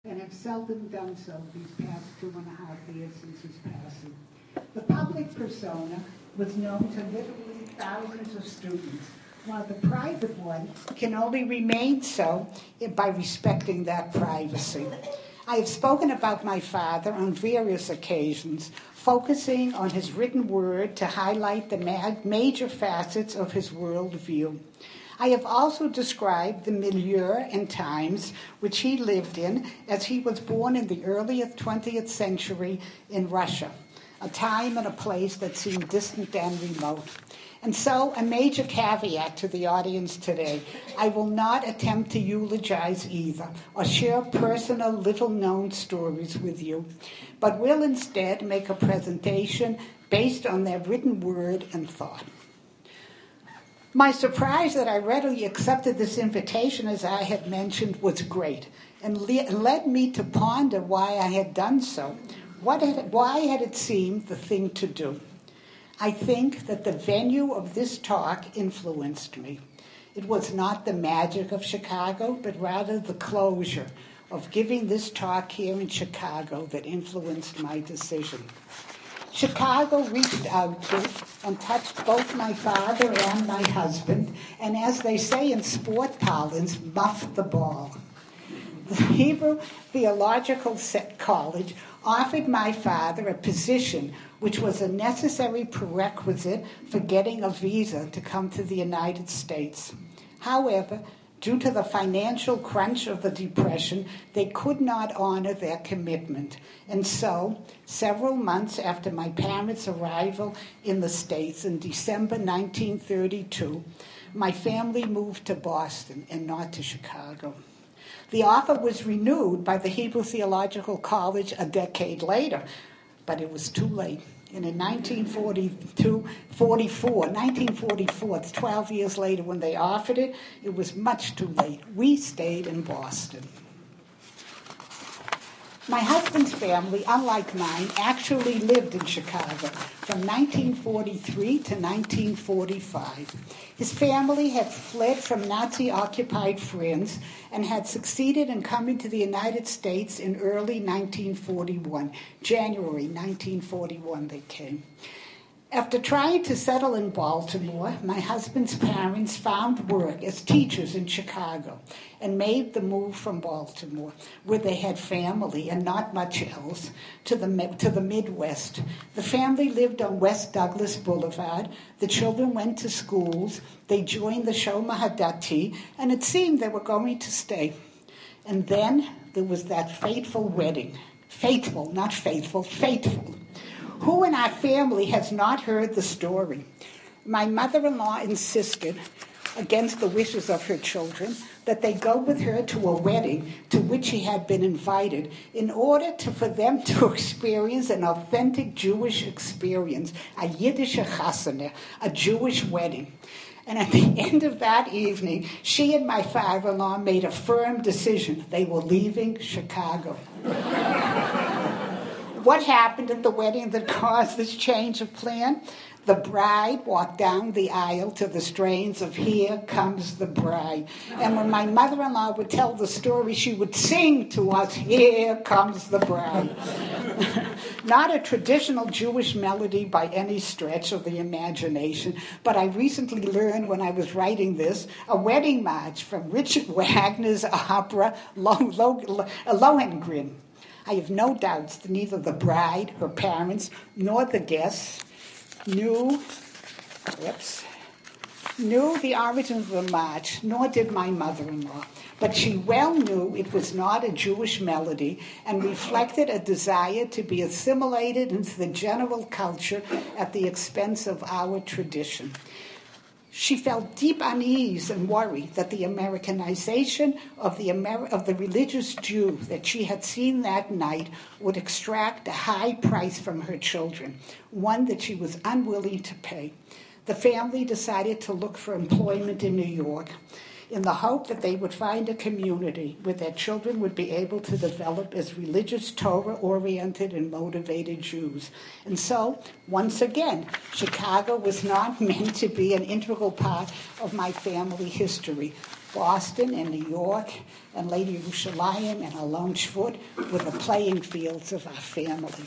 and have seldom done so these past 2.5 years since his passing. The public persona was known to literally thousands of students, while the private one can only remain so by respecting that privacy. I have spoken about my father on various occasions, focusing on his written word to highlight the major facets of his worldview. I have also described the milieu and times which he lived in, as he was born in the early 20th century in Russia, a time and a place that seemed distant and remote. And so, a major caveat to the audience today: I will not attempt to eulogize either or share personal, little-known stories with you, but will instead make a presentation based on their written word and thought. My surprise that I readily accepted this invitation, as I had mentioned, was great, and led me to ponder why I had done so. Why had it seemed the thing to do? I think that the venue of this talk influenced me. It was not the magic of Chicago, but rather the closure of giving this talk here in Chicago that influenced my decision. Chicago reached out to and touched both my father and my husband, and as they say in sport parlance, muffed the ball. The Hebrew Theological College offered my father a position which was a necessary prerequisite for getting a visa to come to the United States. However, due to the financial crunch of the Depression, they could not honor their commitment. And so, several months after my parents' arrival in the States in December 1932, my family moved to Boston and not to Chicago. The offer was renewed by the Hebrew Theological College a decade later, but it was too late. And in 1944, it's 12 years later when they offered it, it was much too late. We stayed in Boston. My husband's family, unlike mine, actually lived in Chicago from 1943 to 1945. His family had fled from Nazi-occupied France and had succeeded in coming to the United States in early 1941. January 1941 they came. After trying to settle in Baltimore, my husband's parents found work as teachers in Chicago and made the move from Baltimore, where they had family and not much else, to the Midwest. The family lived on West Douglas Boulevard. The children went to schools. They joined the Shomer Hadati, and it seemed they were going to stay. And then there was that fateful wedding. Fateful. Who in our family has not heard the story? My mother-in-law insisted, against the wishes of her children, that they go with her to a wedding to which she had been invited in order for them to experience an authentic Jewish experience, a Yiddish chasana, a Jewish wedding. And at the end of that evening, she and my father-in-law made a firm decision. They were leaving Chicago. What happened at the wedding that caused this change of plan? The bride walked down the aisle to the strains of "Here Comes the Bride." And when my mother-in-law would tell the story, she would sing to us, "Here Comes the Bride." Not a traditional Jewish melody by any stretch of the imagination, but I recently learned when I was writing this, a wedding march from Richard Wagner's opera Lohengrin. I have no doubts that neither the bride, her parents, nor the guests knew the origin of the march, nor did my mother-in-law. But she well knew it was not a Jewish melody and reflected a desire to be assimilated into the general culture at the expense of our tradition. She felt deep unease and worry that the Americanization of the religious Jew that she had seen that night would extract a high price from her children, one that she was unwilling to pay. The family decided to look for employment in New York in the hope that they would find a community where their children would be able to develop as religious, Torah-oriented, and motivated Jews. And so, once again, Chicago was not meant to be an integral part of my family history. Boston and New York and later Yerushalayim and Alon Shvut were the playing fields of our family.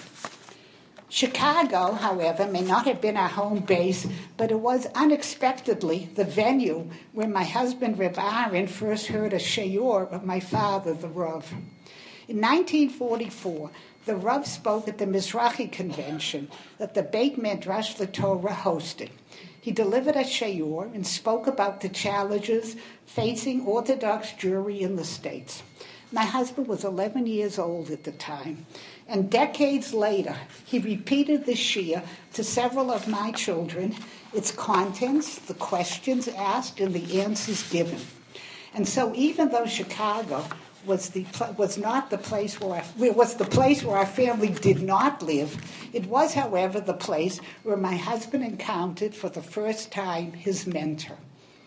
Chicago, however, may not have been our home base, but it was unexpectedly the venue where my husband, Reb Aaron, first heard a shiur of my father, the Rav. In 1944, the Rav spoke at the Mizrahi Convention that the Beit Midrash LaTorah hosted. He delivered a shiur and spoke about the challenges facing Orthodox Jewry in the States. My husband was 11 years old at the time, and decades later, he repeated the shiur to several of my children, its contents, the questions asked, and the answers given. And so even though Chicago was the place where our family did not live, it was, however, the place where my husband encountered for the first time his mentor.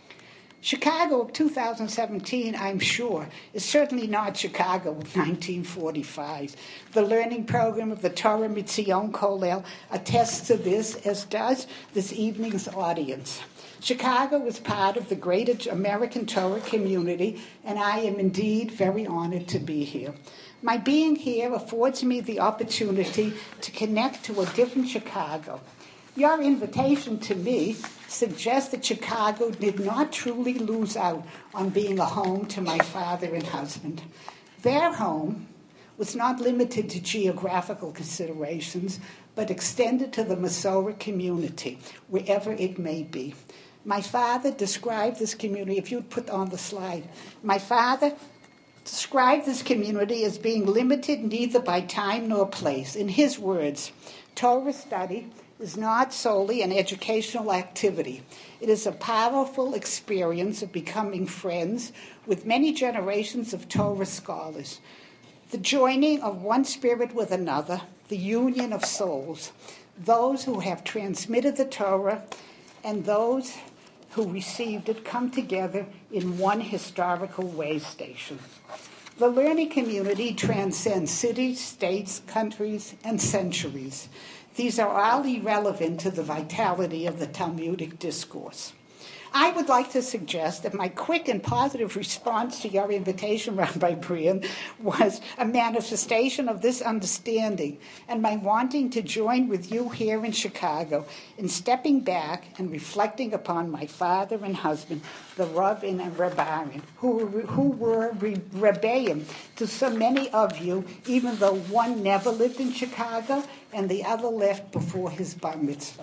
Chicago of 2017, I'm sure, is certainly not Chicago of 1945. The learning program of the Torah Mitzion Kollel attests to this, as does this evening's audience. Chicago is part of the great American Torah community, and I am indeed very honored to be here. My being here affords me the opportunity to connect to a different Chicago. Your invitation to me suggests that Chicago did not truly lose out on being a home to my father and husband. Their home was not limited to geographical considerations, but extended to the Masorah community, wherever it may be. My father described this community, if you'd put on the slide, my father described this community as being limited neither by time nor place. In his words, Torah study is not solely an educational activity. It is a powerful experience of becoming friends with many generations of Torah scholars. The joining of one spirit with another, the union of souls, those who have transmitted the Torah and those who received it come together in one historical way station. The learning community transcends cities, states, countries, and centuries. These are all irrelevant to the vitality of the Talmudic discourse. I would like to suggest that my quick and positive response to your invitation, Rabbi Brian, was a manifestation of this understanding and my wanting to join with you here in Chicago in stepping back and reflecting upon my father and husband, the Rav and Reb Aaron, who were Rebbeim to so many of you, even though one never lived in Chicago and the other left before his bar mitzvah.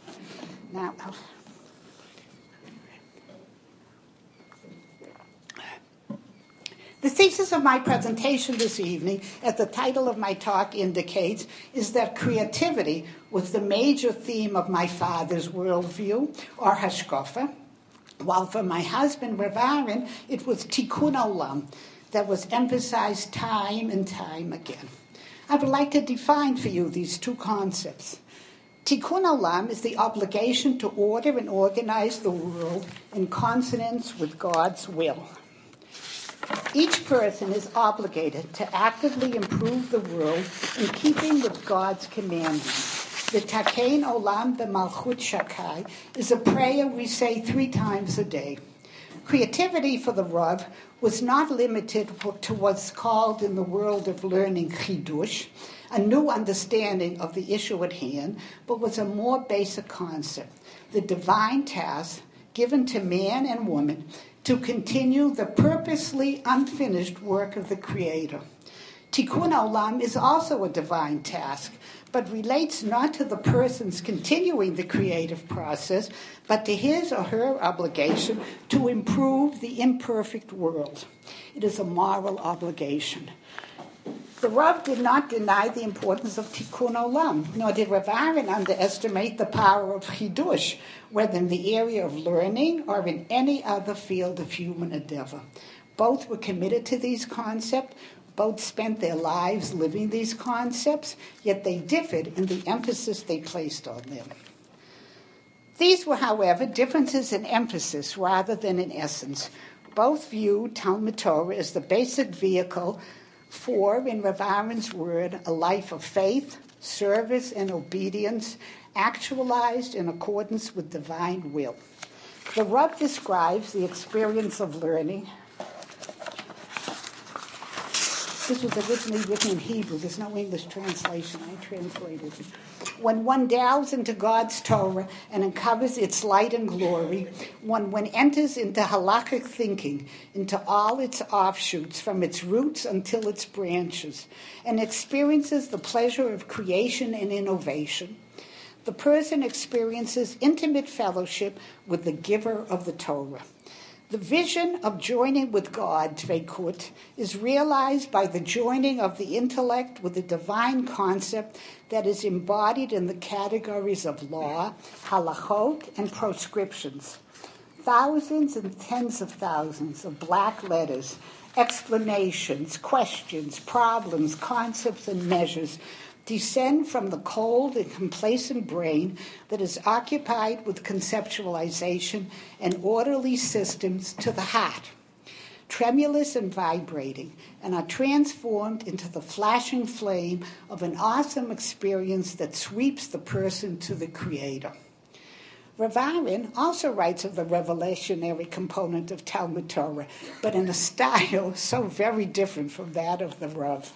Now, the thesis of my presentation this evening, as the title of my talk indicates, is that creativity was the major theme of my father's worldview, or hashkafa, while for my husband, Rav Aaron, it was tikkun olam that was emphasized time and time again. I would like to define for you these two concepts. Tikkun olam is the obligation to order and organize the world in consonance with God's will. Each person is obligated to actively improve the world in keeping with God's commandments. The Takein Olam B'Malchut Shakai is a prayer we say 3 times a day. Creativity for the Rav was not limited to what's called in the world of learning chidush, a new understanding of the issue at hand, but was a more basic concept, the divine task given to man and woman to continue the purposely unfinished work of the Creator. Tikkun Olam is also a divine task, but relates not to the person's continuing the creative process, but to his or her obligation to improve the imperfect world. It is a moral obligation. The Rav did not deny the importance of Tikkun Olam, nor did Rav Aaron underestimate the power of Chidush, whether in the area of learning or in any other field of human endeavor. Both were committed to these concepts. Both spent their lives living these concepts, yet they differed in the emphasis they placed on them. These were, however, differences in emphasis rather than in essence. Both viewed Talmud Torah as the basic vehicle for, in Rav Aaron's word, a life of faith, service, and obedience, actualized in accordance with divine will. The Rav describes the experience of learning. This was originally written in Hebrew. There's no English translation. I translated it. When one delves into God's Torah and uncovers its light and glory, one enters into halakhic thinking, into all its offshoots, from its roots until its branches, and experiences the pleasure of creation and innovation. The person experiences intimate fellowship with the giver of the Torah. The vision of joining with God, Dveikut, is realized by the joining of the intellect with the divine concept that is embodied in the categories of law, halachot, and proscriptions. Thousands and tens of thousands of black letters, explanations, questions, problems, concepts, and measures descend from the cold and complacent brain that is occupied with conceptualization and orderly systems to the heart, tremulous and vibrating, and are transformed into the flashing flame of an awesome experience that sweeps the person to the Creator. Rav Aaron also writes of the revelationary component of Talmud Torah, but in a style so very different from that of the Rav.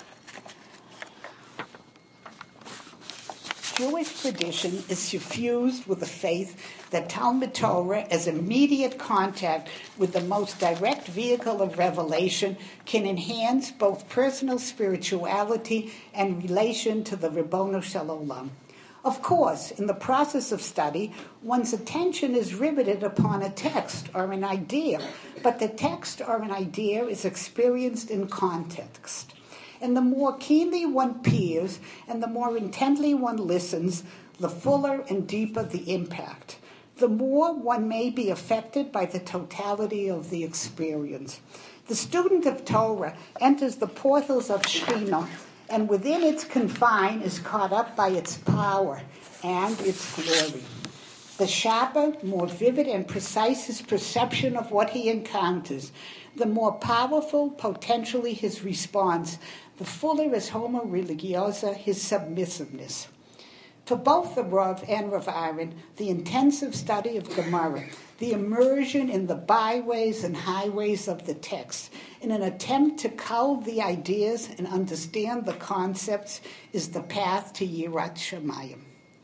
Jewish tradition is suffused with the faith that Talmud Torah, as immediate contact with the most direct vehicle of revelation, can enhance both personal spirituality and relation to the Ribbono Shel Olam. Of course, in the process of study, one's attention is riveted upon a text or an idea, but the text or an idea is experienced in context. And the more keenly one peers and the more intently one listens, the fuller and deeper the impact. The more one may be affected by the totality of the experience. The student of Torah enters the portals of Shekhinah, and within its confine is caught up by its power and its glory. The sharper, more vivid and precise his perception of what he encounters, the more powerful potentially his response, the fuller is homo religiosa, his submissiveness. For both the Rav and Rav Aaron, the intensive study of Gemara, the immersion in the byways and highways of the text, in an attempt to cull the ideas and understand the concepts, is the path to Yirat Shamayim.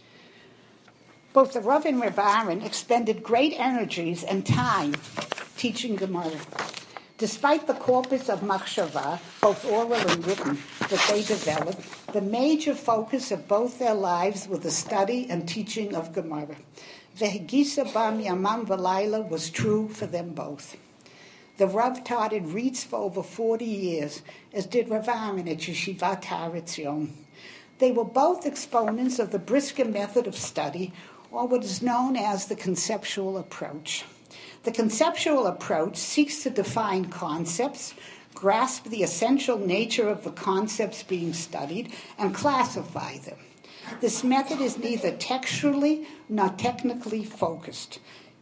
Both the Rav and Rav Aaron expended great energies and time teaching Gemara. Despite the corpus of machshava, both oral and written, that they developed, the major focus of both their lives was the study and teaching of Gemara. Vehegisa bam yamam v'layla was true for them both. The Rav taught in Ritz for over 40 years, as did Rav Aaron at Yeshivat Har Etzion. They were both exponents of the Brisker method of study, or what is known as the conceptual approach. The conceptual approach seeks to define concepts, grasp the essential nature of the concepts being studied, and classify them. This method is neither textually nor technically focused.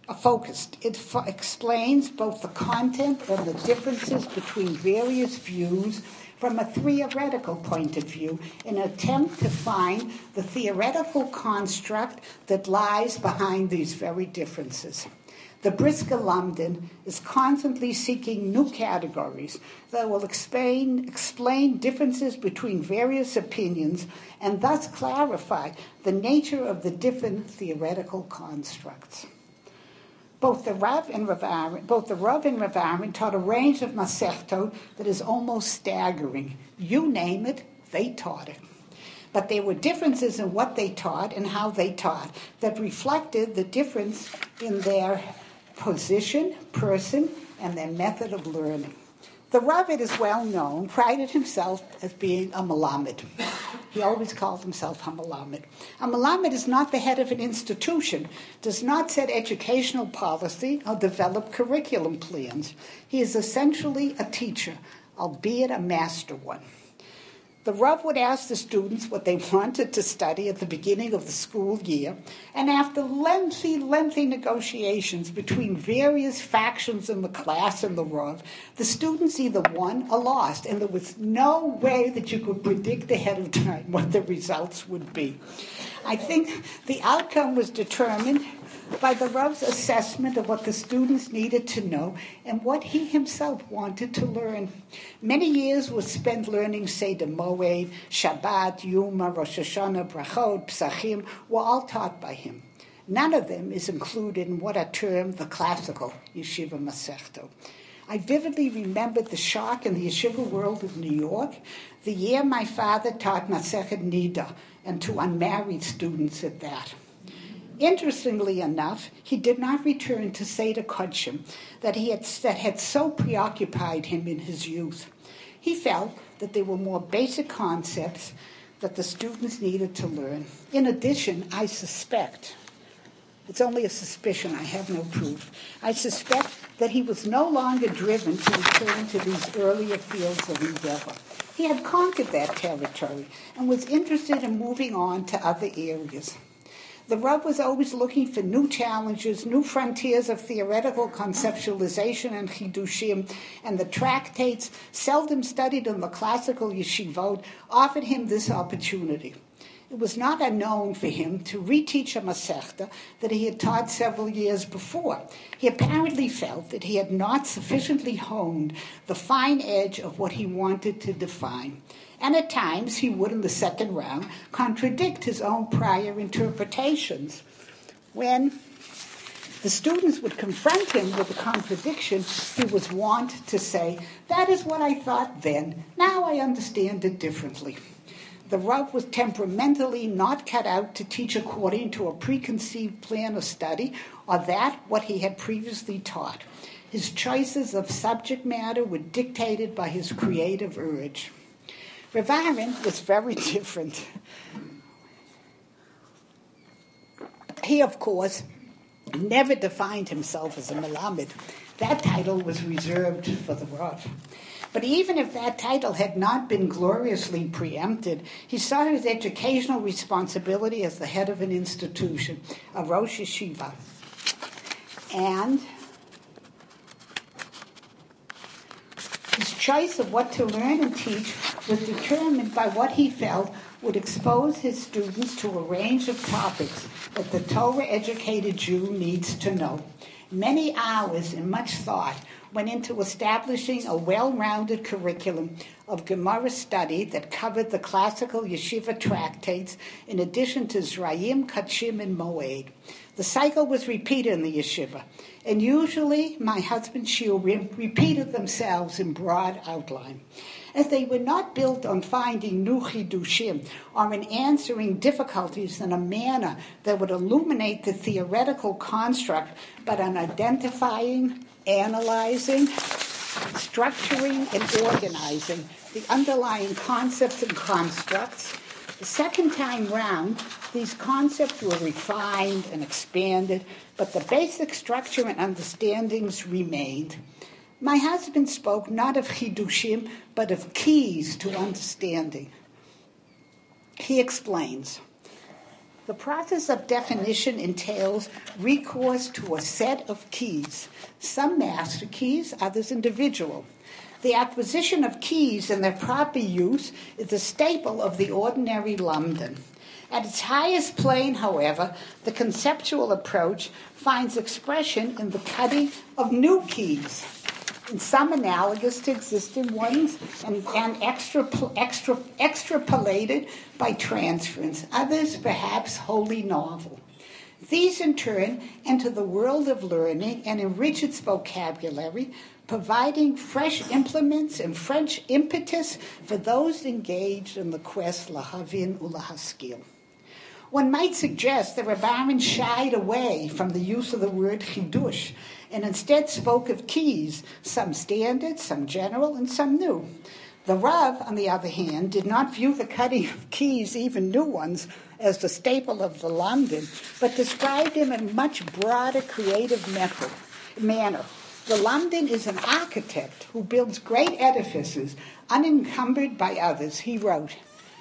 It explains both the content and the differences between various views from a theoretical point of view in an attempt to find the theoretical construct that lies behind these very differences. The Brisker Lamdan is constantly seeking new categories that will explain differences between various opinions and thus clarify the nature of the different theoretical constructs. Both the Rav and Rav Aaron taught a range of Masechtot that is almost staggering. You name it, they taught it. But there were differences in what they taught and how they taught that reflected the difference in their position, person, and their method of learning. The Rav, it is well known, prided himself as being a Melamed. He always called himself a Melamed. A Melamed is not the head of an institution, does not set educational policy or develop curriculum plans. He is essentially a teacher, albeit a master one. The Rav would ask the students what they wanted to study at the beginning of the school year, and after lengthy negotiations between various factions in the class and the Rav, the students either won or lost, and there was no way that you could predict ahead of time what the results would be. I think the outcome was determined by the Rav's assessment of what the students needed to know and what he himself wanted to learn. Many years were spent learning Seder Moed, Shabbat, Yuma, Rosh Hashanah, Brachot, Psachim, were all taught by him. None of them is included in what are termed the classical Yeshiva Masechto. I vividly remembered the shock in the yeshiva world of New York the year my father taught Masechet Nida, and to unmarried students at that. Interestingly enough, he did not return to Seder Kodshim that had so preoccupied him in his youth. He felt that there were more basic concepts that the students needed to learn. In addition, I suspect, it's only a suspicion, I have no proof, I suspect that he was no longer driven to return to these earlier fields of endeavor. He had conquered that territory and was interested in moving on to other areas. The Rav was always looking for new challenges, new frontiers of theoretical conceptualization and chidushim, and the tractates, seldom studied in the classical yeshivot, offered him this opportunity. It was not unknown for him to reteach a Masechta that he had taught several years before. He apparently felt that he had not sufficiently honed the fine edge of what he wanted to define. And at times he would, in the second round, contradict his own prior interpretations. When the students would confront him with a contradiction, he was wont to say, "That is what I thought then. Now I understand it differently." The Rav was temperamentally not cut out to teach according to a preconceived plan of study or that what he had previously taught. His choices of subject matter were dictated by his creative urge. Rav Aaron was very different. He, of course, never defined himself as a Melamed. That title was reserved for the Rav. But even if that title had not been gloriously preempted, he saw his educational responsibility as the head of an institution, a Rosh Yeshiva. And his choice of what to learn and teach was determined by what he felt would expose his students to a range of topics that the Torah-educated Jew needs to know. Many hours and much thought went into establishing a well-rounded curriculum of Gemara study that covered the classical yeshiva tractates in addition to Zrayim, Kachim, and Moed. The cycle was repeated in the yeshiva, and usually my husband's shiurim repeated themselves in broad outline. As they were not built on finding new chidushim or in answering difficulties in a manner that would illuminate the theoretical construct, but on identifying, analyzing, structuring, and organizing the underlying concepts and constructs. The second time round, these concepts were refined and expanded, but the basic structure and understandings remained. My husband spoke not of chidushim, but of keys to understanding. He explains, the process of definition entails recourse to a set of keys, some master keys, others individual. The acquisition of keys and their proper use is a staple of the ordinary lamdan. At its highest plane, however, the conceptual approach finds expression in the cutting of new keys, in some analogous to existing ones and extrapolated by transference, others perhaps wholly novel. These, in turn, enter the world of learning and enrich its vocabulary, providing fresh implements and fresh impetus for those engaged in the quest lahavin ulahaskil. One might suggest that Rav Aaron shied away from the use of the word chidush and instead spoke of keys, some standard, some general, and some new. The Rav, on the other hand, did not view the cutting of keys, even new ones, as the staple of the lamdan, but described him in a much broader creative manner. The lamdan is an architect who builds great edifices unencumbered by others, he wrote.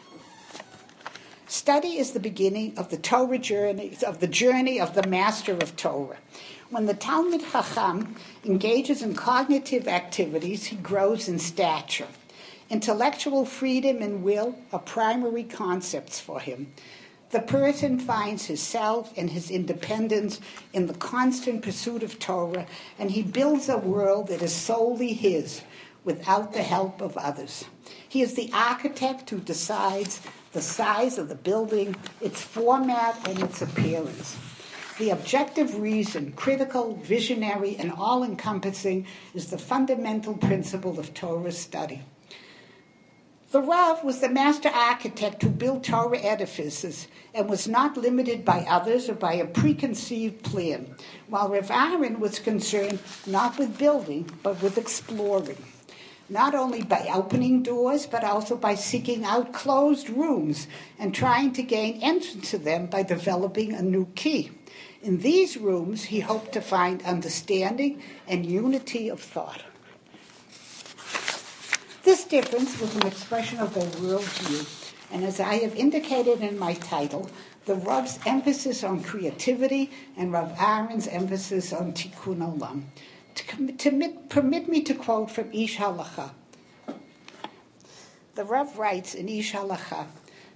Study is the beginning of the Torah journey, of the journey of the master of Torah. When the Talmid Chacham engages in cognitive activities, he grows in stature. Intellectual freedom and will are primary concepts for him. The person finds his self and his independence in the constant pursuit of Torah, and he builds a world that is solely his, without the help of others. He is the architect who decides the size of the building, its format, and its appearance. The objective reason, critical, visionary, and all-encompassing, is the fundamental principle of Torah study. The Rav was the master architect who built Torah edifices and was not limited by others or by a preconceived plan, while Rav Aaron was concerned not with building, but with exploring, not only by opening doors, but also by seeking out closed rooms and trying to gain entrance to them by developing a new key. In these rooms, he hoped to find understanding and unity of thought. This difference was an expression of their worldview, and as I have indicated in my title, the Rav's emphasis on creativity and Rav Aaron's emphasis on Tikkun Olam. Permit me to quote from Ish Halacha. The Rav writes in Ish Halacha,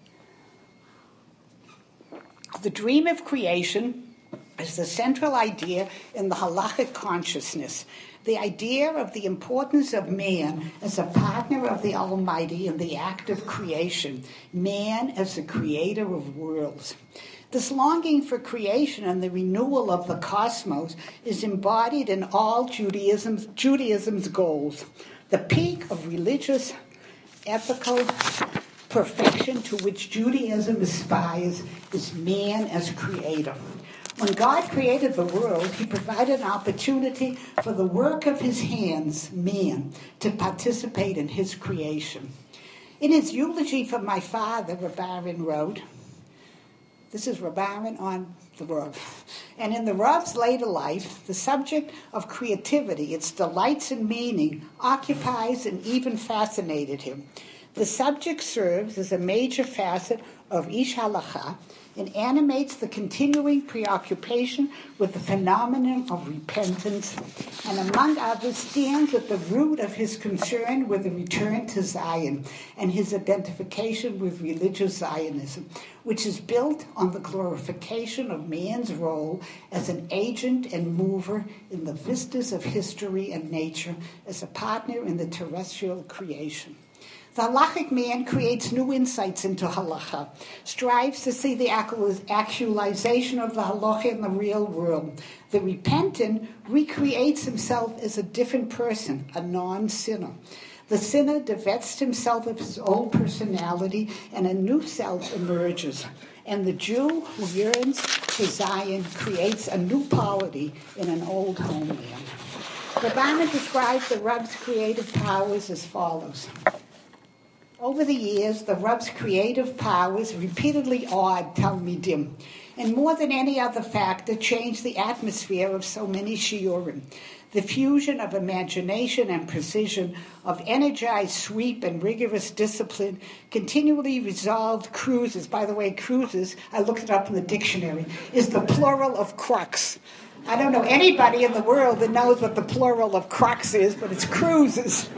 "The dream of creation is the central idea in the halachic consciousness, the idea of the importance of man as a partner of the Almighty in the act of creation, man as the creator of worlds. This longing for creation and the renewal of the cosmos is embodied in all Judaism's goals. The peak of religious, ethical perfection to which Judaism aspires is man as creator. When God created the world, he provided an opportunity for the work of his hands, man, to participate in his creation. In his eulogy for my father, Rav Aaron wrote," this is Rav Aaron on the Rav, "and in the Rav's later life, the subject of creativity, its delights and meaning, occupies and even fascinated him. The subject serves as a major facet of Ish Halacha and animates the continuing preoccupation with the phenomenon of repentance, and among others stands at the root of his concern with the return to Zion and his identification with religious Zionism, which is built on the glorification of man's role as an agent and mover in the vistas of history and nature, as a partner in the terrestrial creation. The halachic man creates new insights into halacha, strives to see the actualization of the halacha in the real world. The repentant recreates himself as a different person, a non-sinner. The sinner divests himself of his old personality, and a new self emerges. And the Jew who yearns to Zion creates a new polity in an old homeland." Rav Aaron describes the Rav's creative powers as follows. Over the years, the Rav's creative powers repeatedly awed Talmidim, and more than any other factor, changed the atmosphere of so many shiurim. The fusion of imagination and precision, of energized sweep and rigorous discipline, continually resolved cruises. By the way, cruises, I looked it up in the dictionary, is the plural of crux. I don't know anybody in the world that knows what the plural of crux is, but it's cruises.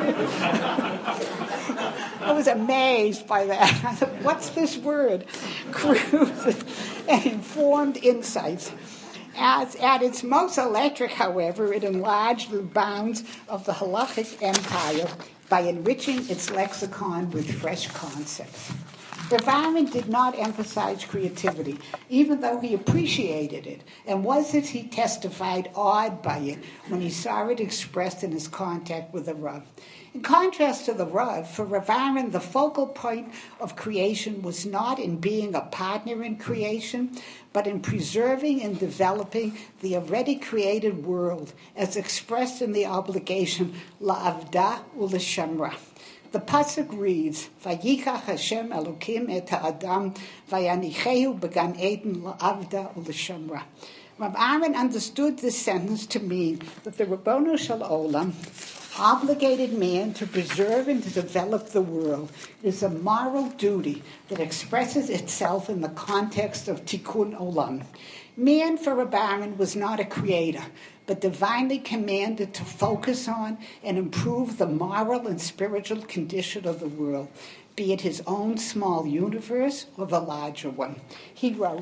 I was amazed by that. I thought, what's this word? Cruises and informed insights. At its most electric, however, it enlarged the bounds of the halachic empire by enriching its lexicon with fresh concepts. Rav Aaron did not emphasize creativity, even though he appreciated it, and was, as he testified, awed by it when he saw it expressed in his contact with the Rav. In contrast to the Rav, for Rav Aaron, the focal point of creation was not in being a partner in creation, but in preserving and developing the already created world, as expressed in the obligation la'avda u'l'shamra. The pasuk reads, "Vayikach Hashem Elokim et ha'adam vayanichehu began Eden la'avda u'l'shamra." Rav Aaron understood this sentence to mean that the Ribbono Shel Olam obligated man to preserve and to develop the world. It is a moral duty that expresses itself in the context of Tikkun Olam. Man, for Rav Aaron, was not a creator, but divinely commanded to focus on and improve the moral and spiritual condition of the world. be it his own small universe or the larger one. He wrote,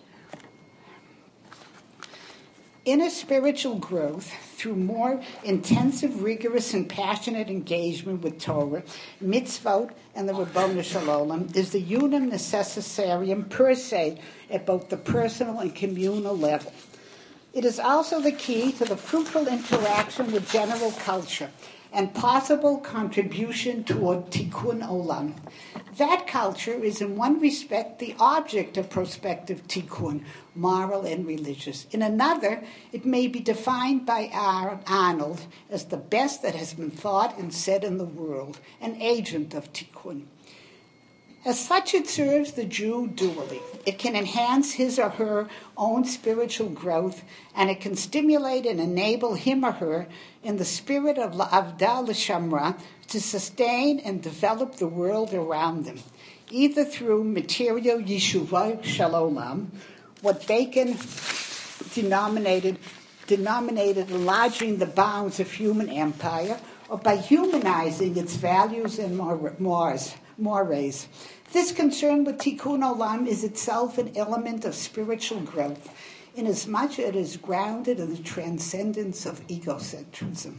"Inner spiritual growth through more intensive, rigorous, and passionate engagement with Torah, mitzvot, and the Ribono Shel Olam is the unum necessarium per se at both the personal and communal level. It is also the key to the fruitful interaction with general culture and possible contribution toward tikkun olam. That culture is in one respect the object of prospective tikkun, moral and religious. In another, it may be defined by Arnold as the best that has been thought and said in the world, an agent of tikkun. As such, it serves the Jew dually. It can enhance his or her own spiritual growth, and it can stimulate and enable him or her in the spirit of La'avda L'Shamra to sustain and develop the world around them, either through material Yeshuvah Shel Olam, what Bacon denominated enlarging the bounds of human empire, or by humanizing its values and mores. This concern with tikkun olam is itself an element of spiritual growth, inasmuch as it is grounded in the transcendence of egocentrism.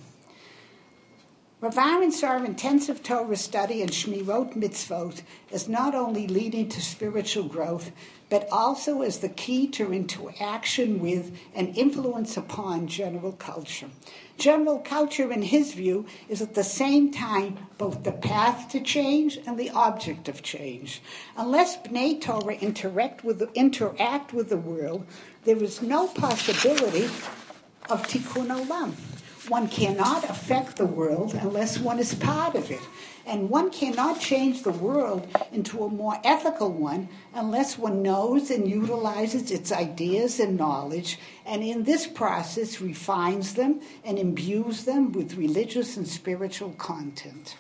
Rav Aaron saw intensive Torah study and shmirot mitzvot as not only leading to spiritual growth, but also as the key to interaction with and influence upon general culture. General culture, in his view, is at the same time both the path to change and the object of change. Unless Bnei Torah interact with the world, there is no possibility of tikkun olam. One cannot affect the world unless one is part of it. And one cannot change the world into a more ethical one unless one knows and utilizes its ideas and knowledge, and in this process refines them and imbues them with religious and spiritual content.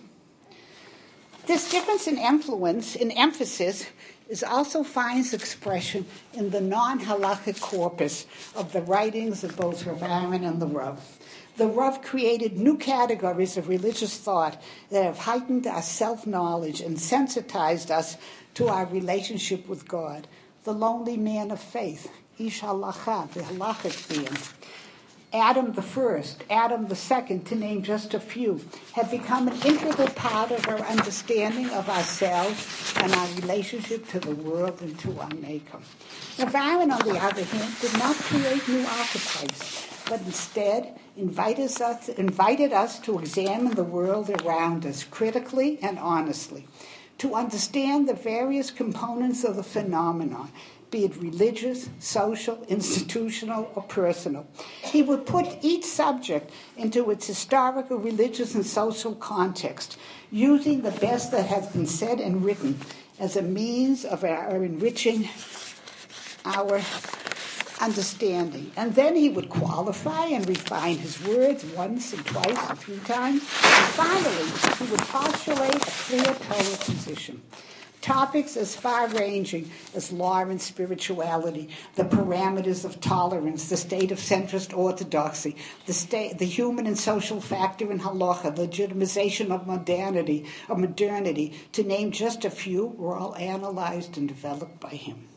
This difference in emphasis also finds expression in the non-halachic corpus of the writings of both Rav Aaron and the Rav. The Rav created new categories of religious thought that have heightened our self-knowledge and sensitized us to our relationship with God. The lonely man of faith, Ish Halacha, the halachic being. Adam the first, Adam the second, to name just a few, have become an integral part of our understanding of ourselves and our relationship to the world and to our Maker. Rav Aaron, on the other hand, did not create new archetypes, but instead invited us to examine the world around us critically and honestly, to understand the various components of the phenomenon, be it religious, social, institutional, or personal. He would put each subject into its historical, religious, and social context, using the best that has been said and written as a means of our enriching our understanding. And then he would qualify and refine his words once and twice and three times. And finally, he would postulate a clear Torah position. Topics as far-ranging as law and spirituality, the parameters of tolerance, the state of centrist orthodoxy, the human and social factor in halacha, legitimization of modernity, to name just a few, were all analyzed and developed by him.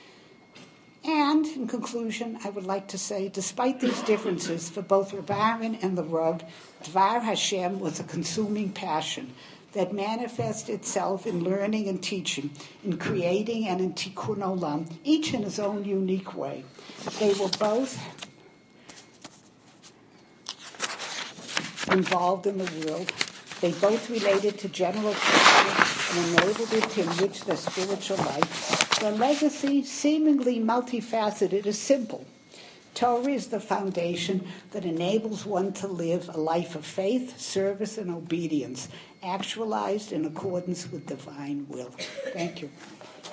And, in conclusion, I would like to say, despite these differences for both Rav Aaron and the Rav, Dvar Hashem was a consuming passion that manifests itself in learning and teaching, in creating and in tikkun olam, each in his own unique way. They were both involved in the world. They both related to general culture and enabled it to enrich their spiritual life. Their legacy, seemingly multifaceted, is simple. Torah is the foundation that enables one to live a life of faith, service, and obedience, actualized in accordance with divine will. Thank you.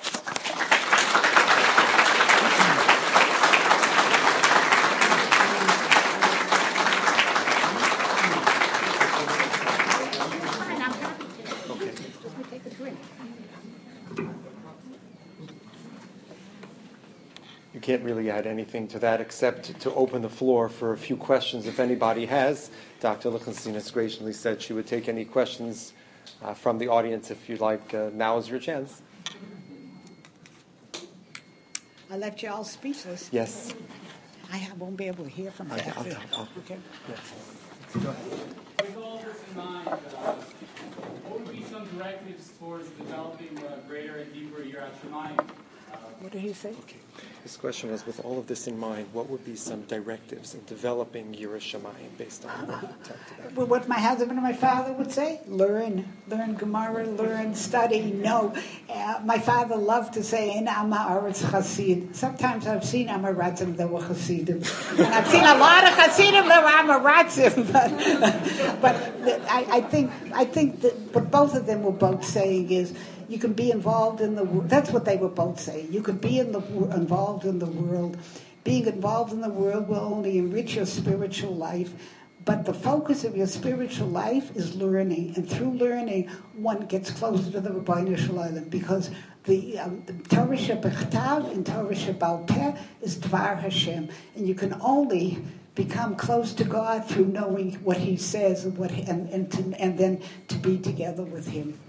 You can't really add anything to that except to open the floor for a few questions if anybody has. Dr. Lichtenstein has graciously said she would take any questions from the audience, if you'd like. Now is your chance. I left you all speechless. Yes. Won't be able to hear from back there. Okay. Yes. Go ahead. With all this in mind, what would be some directives towards developing a greater and deeper Yirat Shamayim? What did he say? Okay. This question was, with all of this in mind, what would be some directives in developing Yiras Shamayim based on what you talked about? Well, what my husband and my father would say: learn Gemara, learn, study, know. My father loved to say, "In Amma Aretz Chasid." Sometimes I've seen Amoratzim that were Hasidim, and I've seen a lot of Hasidim that were Amoratzim. But I think that what both of them were both saying is, you can be involved in the world. That's what they were both saying. You could be involved in the world. Being involved in the world will only enrich your spiritual life. But the focus of your spiritual life is learning. And through learning, one gets closer to the Ribbono Shel Olam. Because the Torah Shebechtav and Torah Shebal Peh is Dvar Hashem. And you can only become close to God through knowing what He says and then to be together with Him.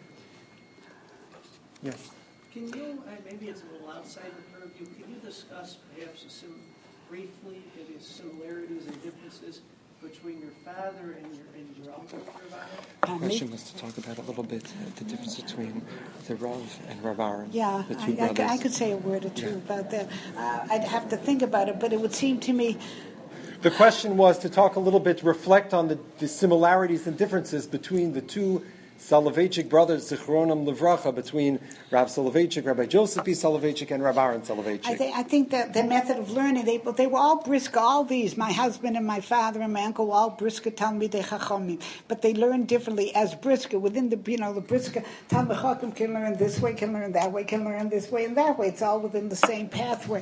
Yes. Can you, maybe it's a little outside the purview, can you discuss perhaps briefly the similarities and differences between your father and your uncle, The question was to talk about a little bit the difference between the Rav and Rav Aaron, Yeah, the two brothers. I could say a word or two about that. I'd have to think about it, but it would seem to me... The question was to talk a little bit, reflect on the similarities and differences between the two Soloveitchik brothers, Zichronim Livracha, between Rav Soloveitchik, Rabbi Joseph B. Soloveitchik, and Rav Aaron Soloveitchik. I think that the method of learning, they were all brisker, all these, my husband and my father and my uncle were all brisker Talmidei Chachamim, but they learned differently as brisker. Within the brisker, Talmid Chacham can learn this way, can learn that way, can learn this way and that way. It's all within the same pathway.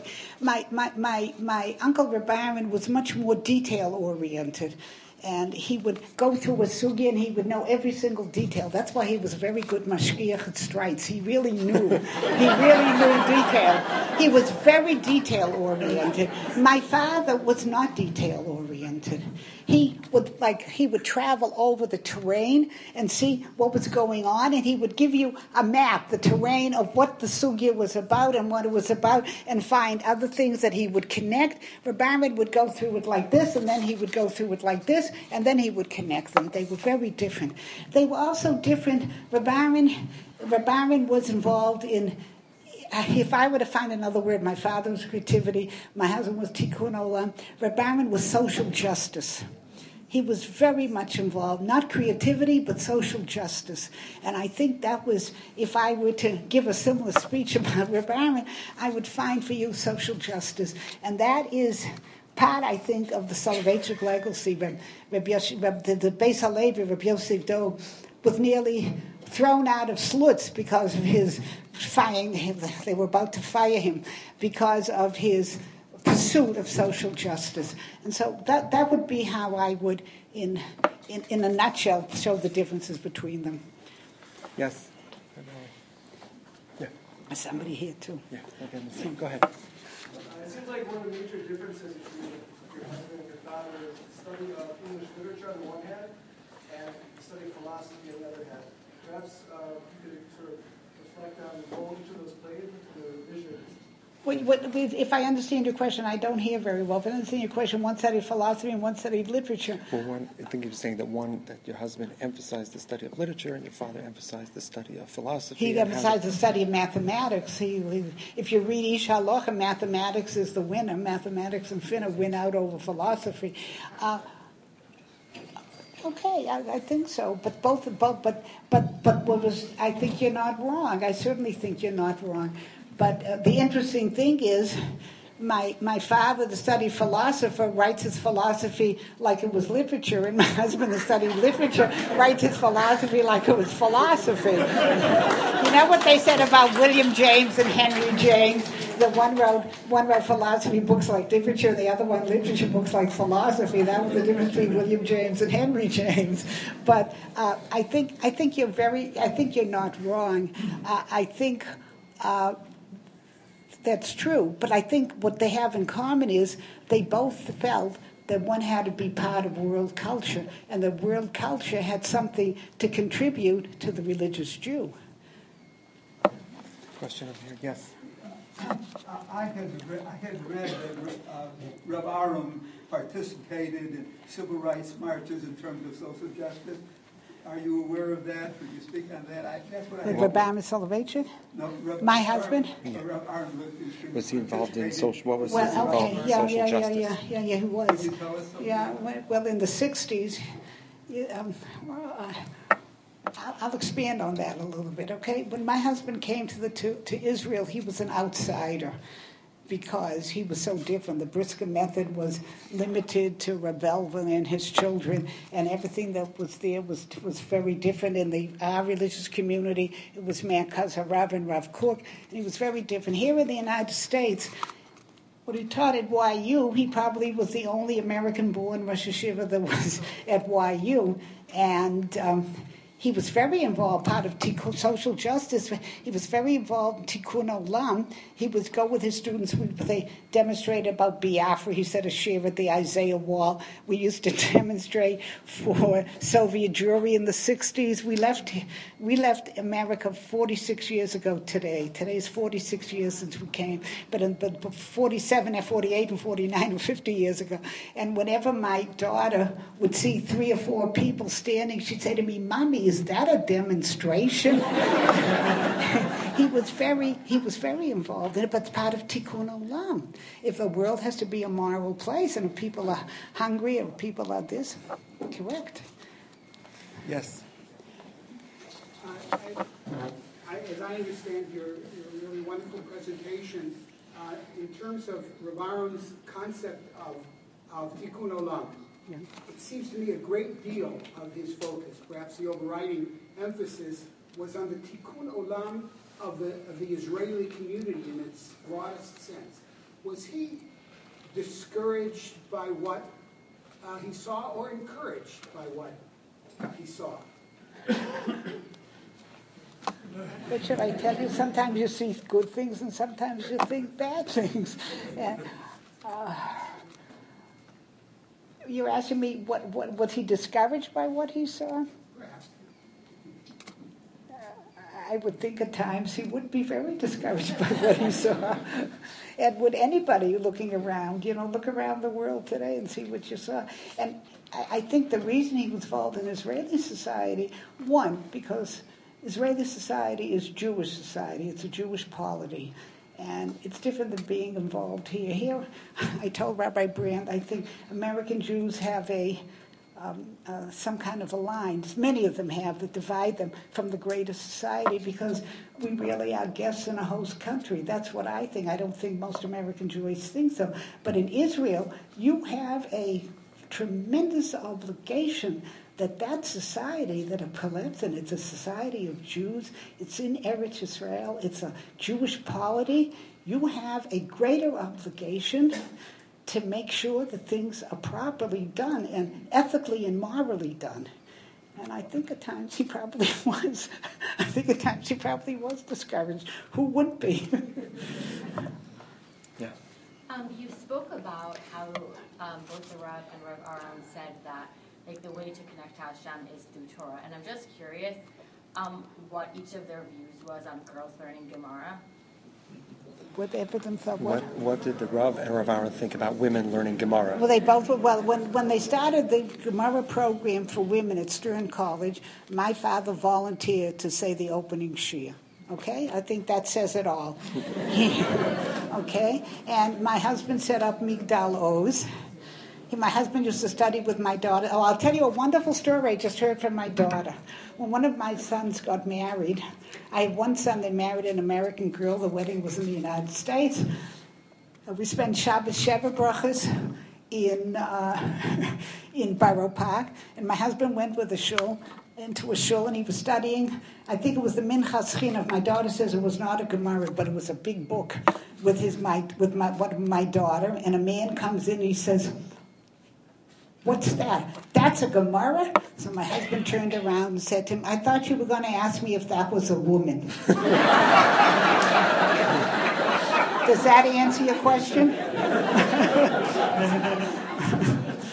My uncle Rabbi Aaron was much more detail-oriented. And he would go through a sugi and he would know every single detail. That's why he was very good mashgiach at Strites. He really knew. He really knew detail. He was very detail-oriented. My father was not detail-oriented. He would travel over the terrain and see what was going on, and he would give you a map, the terrain of what the sugya was about and what it was about, and find other things that he would connect. Rabbi Aaron would go through it like this, and then he would go through it like this, and then he would connect them. They were very different. They were also different. Rabbi Aaron was involved in... If I were to find another word, my father was creativity, my husband was tikkun olam. Rabbi Aaron was social justice. He was very much involved, not creativity, but social justice. And I think that was, if I were to give a similar speech about Rabbi Aaron, I would find for you social justice. And that is part, I think, of the Soloveitchik legacy. The Beis Halevi, Rabbi Yosef Dov, was nearly thrown out of Slutz because of his firing him. They were about to fire him because of his pursuit of social justice. And so that would be how I would, in a nutshell, show the differences between them. Yes. Yeah. Somebody here, too. Yeah. Okay. Go ahead. It seems like one of the major differences between your husband and your father is the study of English literature on the one hand and the study of philosophy on the other hand. Perhaps you could sort of reflect on the role each of those played in the vision. If I understand your question, I don't hear very well. If I understand your question, one studied philosophy and one studied literature. Well, I think you were saying that your husband emphasized the study of literature and your father emphasized the study of philosophy. He emphasized the study of mathematics. If you read Ish Halacha, mathematics is the winner. Mathematics and finna win out over philosophy. Okay, I think so. But I think you're not wrong. I certainly think you're not wrong. But the interesting thing is, my father, the studied philosopher, writes his philosophy like it was literature, and my husband, the studied literature, writes his philosophy like it was philosophy. You know what they said about William James and Henry James? The one wrote philosophy books like literature, the other one literature books like philosophy. That was the difference between William James and Henry James. But I think you're not wrong. I think that's true. But I think what they have in common is they both felt that one had to be part of world culture, and that world culture had something to contribute to the religious Jew. Question over here, yes. I had read that Rav Arum participated in civil rights marches in terms of social justice. Are you aware of that? Could you speak on that? That's what I With Rabbi Soloveitchik? No, Rav My Arum- husband? Rav Arum Was he involved in social? What was his Well, okay, involvement in yeah, social yeah, justice? he Could was. you tell us something? Yeah, well, in the 60s, I'll expand on that a little bit, okay? When my husband came to Israel, he was an outsider because he was so different. The Brisker method was limited to Reb Elvin and his children, and everything that was there was very different. In our religious community, it was Merkaz Harav and Rav Kook, and he was very different. Here in the United States, when he taught at YU, he probably was the only American-born Rosh Hashiva that was at YU, and he was very involved, part of Tikkun social justice. He was very involved in Tikkun Olam. He would go with his students. They demonstrated about Biafra. He said a shir at the Isaiah Wall. We used to demonstrate for Soviet Jewry in the 60s. We left America 46 years ago today. Today is 46 years since we came. But 47 and 48 and 49 and 50 years ago. And whenever my daughter would see 3 or 4 people standing, she'd say to me, "Mommy, is that a demonstration?" He was very involved in it, but it's part of Tikkun Olam. If the world has to be a moral place, and if people are hungry, or people are this, correct. Yes. As I understand your really wonderful presentation, in terms of Rav Arum's concept of Tikkun Olam, Yeah. it seems to me a great deal of his focus, perhaps the overriding emphasis, was on the Tikkun Olam of the Israeli community in its broadest sense. Was he discouraged by what he saw, or encouraged by what he saw? But should I tell you, sometimes you see good things and sometimes you think bad things. And, you're asking me, what was he discouraged by what he saw? Perhaps. I would think at times he would be very discouraged by what he saw. And would anybody looking around, look around the world today and see what you saw? And I think the reason he was involved in Israeli society, one, because Israeli society is Jewish society. It's a Jewish polity. And it's different than being involved here. Here, I told Rabbi Brand, I think American Jews have some kind of a line, many of them have, that divide them from the greater society because we really are guests in a host country. That's what I think. I don't think most American Jews think so. But in Israel, you have a tremendous obligation that society that it lives in, it's a society of Jews, it's in Eretz Israel, it's a Jewish polity. You have a greater obligation to make sure that things are properly done and ethically and morally done. And I think at times he probably was. I think at times he probably was discouraged. Who wouldn't be? Yeah. You spoke about how both the Rav and Rav Aram said that the way to connect to Hashem is through Torah. And I'm just curious what each of their views was on girls learning Gemara. Whatever them thought what? What did the Rav and Rav Aram think about women learning Gemara? Well, they both were. Well, when they started the Gemara program for women at Stern College, my father volunteered to say the opening shir. Okay? I think that says it all. Okay? And my husband set up Migdal Oz. My husband used to study with my daughter. Oh, I'll tell you a wonderful story I just heard from my daughter. When one of my sons got married, I have one son that married an American girl. The wedding was in the United States. We spent Shabbos Sheva Brachas in Borough Park, and my husband went with into a shul, and he was studying. I think it was the Minchas Chinuch. My daughter says it was not a Gemara, but it was a big book with my daughter. And a man comes in, and he says, "What's that? That's a Gemara?" So my husband turned around and said to him, "I thought you were going to ask me if that was a woman." Does that answer your question?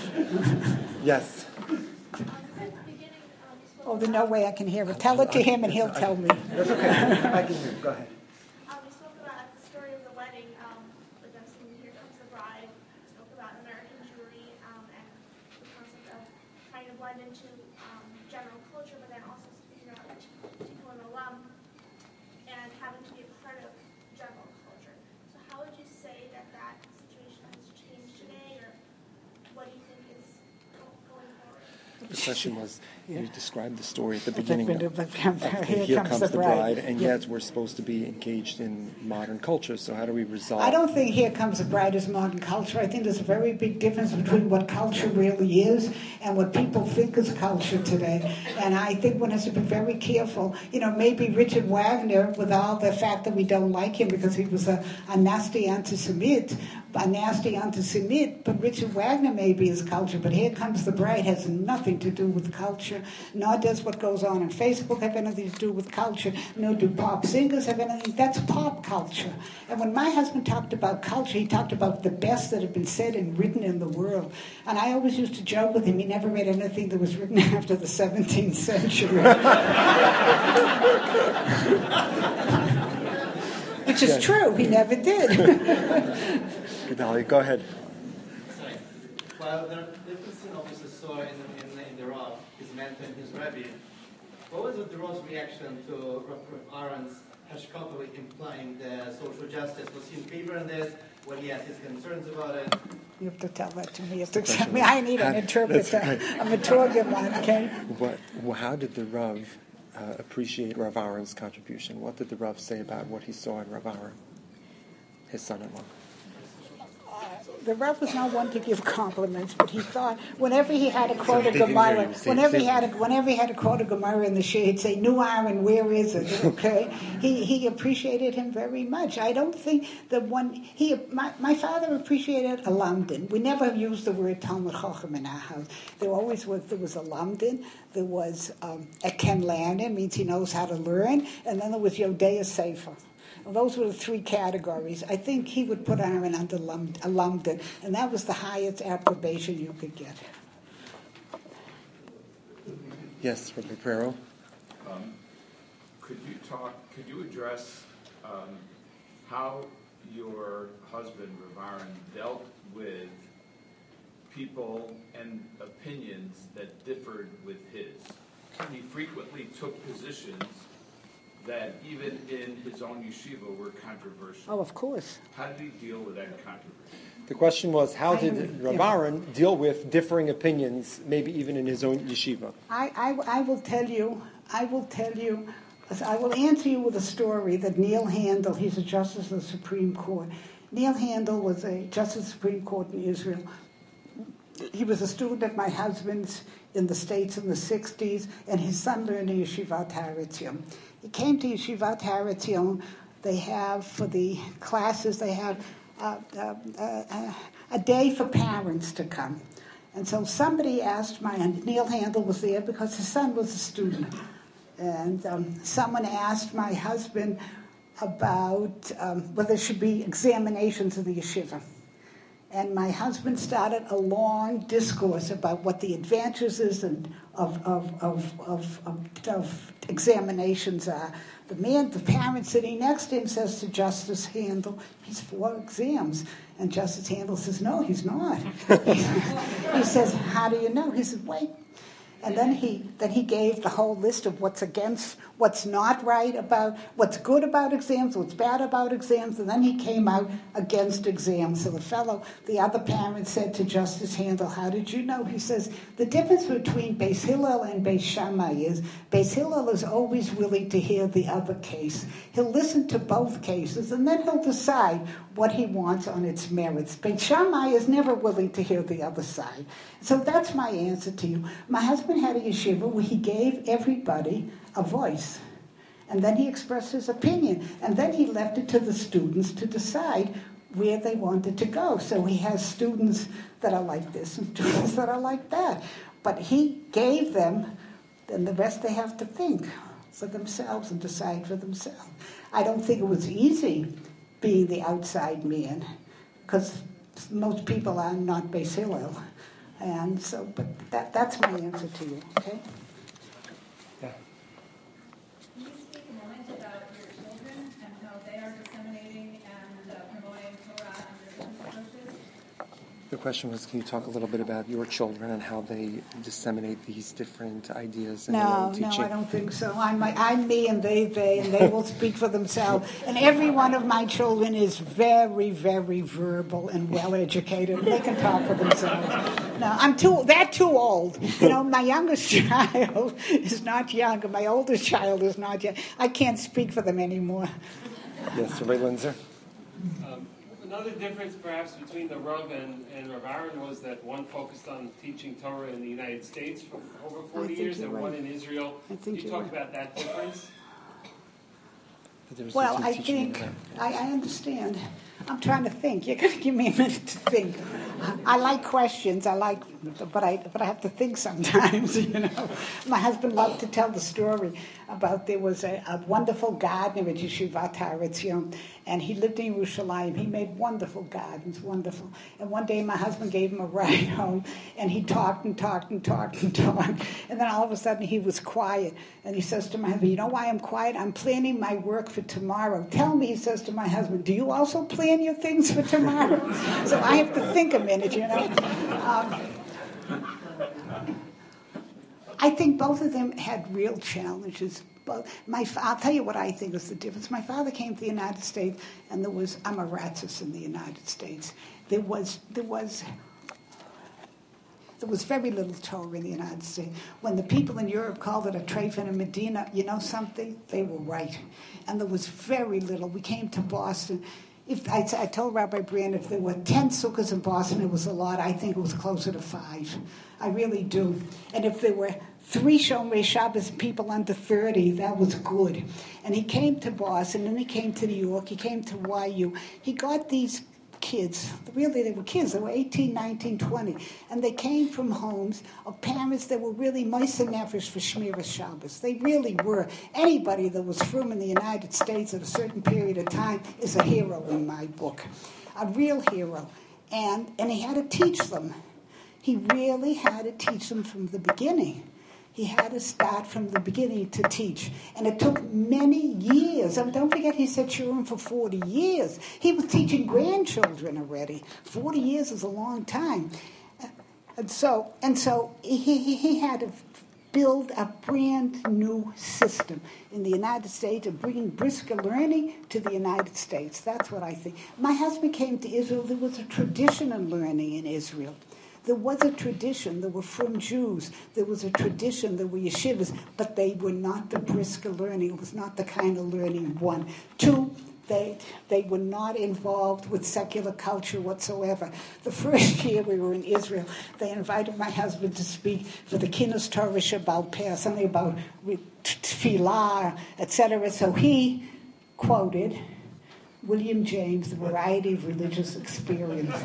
Yes. Oh, there's no way I can hear it. Tell it to him and he'll tell me. That's okay. I can hear you. Go ahead. We spoke about the story of the wedding with them singing "Here Comes the Bride." We spoke about American Jewry and the concept of trying to blend into general culture, but then also speaking about Tikkun Olam and having to be a part of general culture. So how would you say that that situation has changed today, or what do you think is going forward? The question was, you described the story at the beginning of Here Comes the Bride. and yet we're supposed to be engaged in modern culture, so how do we resolve? I don't think Here Comes the Bride is modern culture. I think there's a very big difference between what culture really is and what people think is culture today. And I think one has to be very careful. You know, maybe Richard Wagner, with all the fact that we don't like him because he was a nasty anti-Semite, but Richard Wagner maybe is culture, but Here Comes the Bride has nothing to do with culture, nor does what goes on Facebook have anything to do with culture, nor do pop singers have anything. That's pop culture. And when my husband talked about culture, he talked about the best that had been said and written in the world. And I always used to joke with him, he never read anything that was written after the 17th century. Which is true, he never did. Gedalia, go ahead. Sorry. Well, the difference in obviously saw in the Rav, his mentor and his Rebbe. What was the Rav's reaction to Rav Aaron's Hashkata implying the social justice? Was he in favor in this? When he has his concerns about it? You have to tell that to me. You have to tell me. I need an interpreter. Right. I'm a Torgemon, okay? How did the Rav appreciate Rav Aaron's contribution? What did the Rav say about what he saw in Rav Aaron, his son-in-law? The Rav was not one to give compliments, but he thought whenever he had a quote of Gemara, whenever he had a quote of Gemara in the shir, he'd say, "Nu Aaron, where is it?" Okay, he appreciated him very much. I don't think that my father appreciated a lamdin. We never used the word Talmud Chacham in our house. There was a lamdin. There was a ken lernen, means he knows how to learn, and then there was Yodea Sefer. Those were the three categories. I think he would put Aaron under a lamdin, and that was the highest approbation you could get. Yes, Rabbi Prero. Could you address how your husband, Rav Aaron, dealt with people and opinions that differed with his? He frequently took positions that even in his own yeshiva were controversial. Oh, of course. How did he deal with that controversy? The question was, how did Rav Aaron deal with differing opinions, maybe even in his own yeshiva? I will tell you, I will answer you with a story that Neil Handel, he's a justice of the Supreme Court. Neil Handel was a justice of the Supreme Court in Israel. He was a student of my husband's in the States in the 60s, and his son learned in Yeshivat Har Etzion. He came to Yeshivat Har Etzion. They have, for the classes, they have a day for parents to come. And so somebody asked and Neil Handel was there because his son was a student. And someone asked my husband about whether there should be examinations in the yeshiva. And my husband started a long discourse about what the advantages of examinations are. The parent sitting next to him says to Justice Handel, "He's for exams." And Justice Handel says, "No, he's not." He says, "How do you know?" He said, "Wait." And then he gave the whole list of what's against, what's not right about, what's good about exams, what's bad about exams, and then he came out against exams. So the other parent said to Justice Handel, "How did you know?" He says, "The difference between Beis Hillel and Beis Shammai is Beis Hillel is always willing to hear the other case. He'll listen to both cases, and then he'll decide what he wants on its merits. Beis Shammai is never willing to hear the other side." So that's my answer to you. My husband had a yeshiva where he gave everybody a voice. And then he expressed his opinion. And then he left it to the students to decide where they wanted to go. So he has students that are like this and students that are like that. But he gave them, and the rest they have to think for themselves and decide for themselves. I don't think it was easy being the outside man, because most people are not Beis Hillel. And so, but that's my answer to you, okay? Yeah. Can you speak a moment about your children and how they are disseminating and promoting Torah and religious approaches? The question was, can you talk a little bit about your children and how they disseminate these different ideas in their own teaching? No, I don't think so. I'm me and they will speak for themselves. And every one of my children is very, very verbal and well educated. They can talk for themselves. No, they're too old. My youngest child is not young, and my oldest child is not young. I can't speak for them anymore. Yes, Ray Linzer. Another difference perhaps between the Rav and Rav Aaron was that one focused on teaching Torah in the United States for over 40 years and one in Israel. Can you talk about that difference? Well, I think, I understand. I'm trying to think. You're going to give me a minute to think. I like questions. But I have to think sometimes, My husband loved to tell the story about there was a wonderful gardener at Yeshivat Har Etzion, and he lived in Yerushalayim. He made wonderful gardens, wonderful. And one day my husband gave him a ride home, and he talked and talked and talked and talked. And then all of a sudden he was quiet. And he says to my husband, you know why I'm quiet? I'm planning my work for tomorrow. Tell me, he says to my husband, do you also plan your things for tomorrow? So I have to think a minute, I think both of them had real challenges. I'll tell you what I think is the difference. My father came to the United States, and there was Amaratzis in the United States. There was very little Torah in the United States. When the people in Europe called it a treif and a Medina, you know something? They were right. And there was very little. We came to Boston. I told Rabbi Brand if there were 10 sukkahs in Boston, it was a lot. I think it was closer to 5. I really do. And if there were 3 Shomrei Shabbos people under 30, that was good. And he came to Boston, and he came to New York, he came to YU. He got these kids, really they were kids, they were 18, 19, 20, and they came from homes of parents that were really moiser nefesh for Shmiras Shabbos. They really were. Anybody that was from in the United States at a certain period of time is a hero in my book, a real hero. And he had to teach them. He really had to teach them from the beginning. He had to start from the beginning to teach. And it took many years. I mean, don't forget he said Shurim for 40 years. He was teaching grandchildren already. 40 years is a long time. And so he had to build a brand new system in the United States of bringing Brisker learning to the United States. That's what I think. My husband came to Israel. There was a tradition of learning in Israel. There was a tradition. There were from Jews. There was a tradition. There were yeshivas, but they were not the Brisker learning. It was not the kind of learning. 1. 2, they were not involved with secular culture whatsoever. The first year we were in Israel, they invited my husband to speak for the Kinus Torah Shabbal Peh, something about tefillah, etc. So he quoted William James, The Variety of Religious Experience.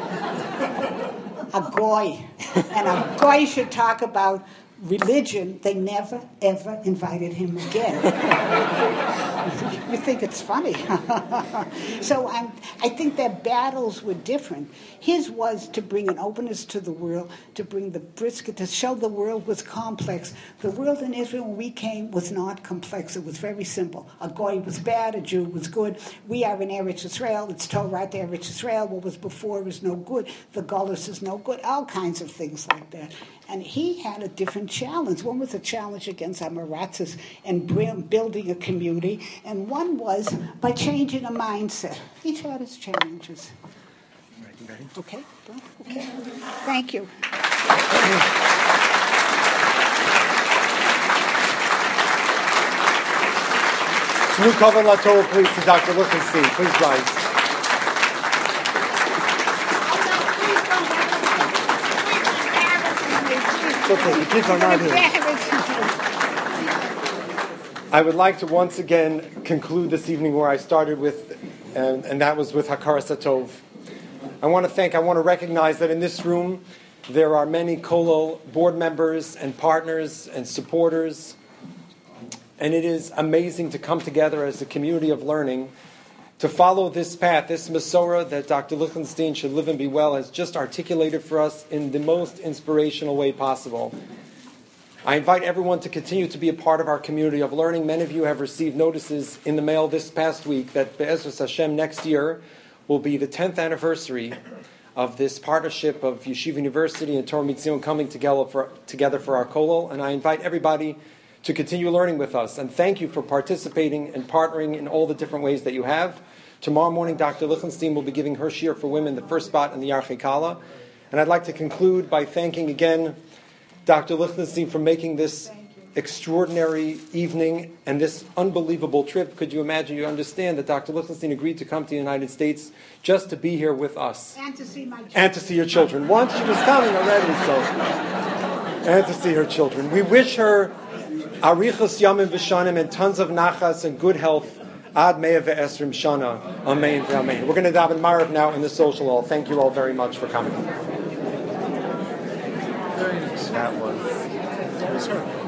A goy. And a goy should talk about religion. They never, ever invited him again. You think it's funny. So I think their battles were different. His was to bring an openness to the world, to bring the Brisker, to show the world was complex. The world in Israel, when we came, was not complex. It was very simple. A goy was bad, a Jew was good. We are in Eretz Israel. It's told right there, Eretz Israel. What was before is no good. The Golus is no good. All kinds of things like that. And he had a different challenge. One was a challenge against Amaratzis and building a community, and one was by changing a mindset. Each had its challenges. Ready? Okay? Okay. Thank you. New Coven Latorah, please, to Dr. Lichtenstein. Please rise. Okay, the kids are not here. I would like to once again conclude this evening where I started with, and that was with Hakaras Hatov. I want to recognize that in this room there are many Kollel board members and partners and supporters, and it is amazing to come together as a community of learning to follow this path, this Masorah that Dr. Lichtenstein should live and be well has just articulated for us in the most inspirational way possible. I invite everyone to continue to be a part of our community of learning. Many of you have received notices in the mail this past week that Be'ezus Hashem next year will be the 10th anniversary of this partnership of Yeshiva University and Torah Mitzion coming together for our Kollel. And I invite everybody to continue learning with us. And thank you for participating and partnering in all the different ways that you have. Tomorrow morning, Dr. Lichtenstein will be giving her shiur for women, the first spot in the Yarchei Kallah. And I'd like to conclude by thanking again Dr. Lichtenstein for making this extraordinary evening and this unbelievable trip. Could you imagine? You understand that Dr. Lichtenstein agreed to come to the United States just to be here with us. And to see my children. And to see your children. Once she was coming already, so. And to see her children. We wish her arichos yamim v'shanim and tons of nachas and good health. Ad mea ve'esrim shana. Amen v'amen. We're going to daven Marav now in the social hall. Thank you all very much for coming. That was her.